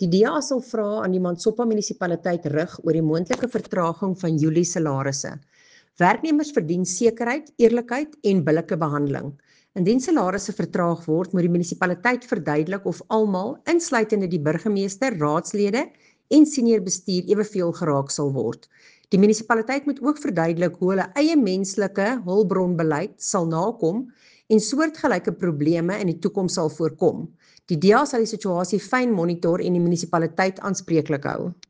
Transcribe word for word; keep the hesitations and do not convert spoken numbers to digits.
Die D A sal vra aan die Mansoppa munisipaliteit rig oor die moontlike vertraging van Julie salarisse. Werknemers verdien sekerheid, eerlikheid en billike behandeling. Indien salarisse vertraag word, moet die munisipaliteit verduidelik of almal, insluitende die burgemeester, raadslede en senior bestuur eweveel geraak sal word. Die munisipaliteit moet ook verduidelik hoe hulle eie menslike hulpbronbeleid sal nakom en soortgelyke probleme in die toekoms sal voorkom. Die D A sal die situasie fyn monitor en die munisipaliteit aanspreeklik hou.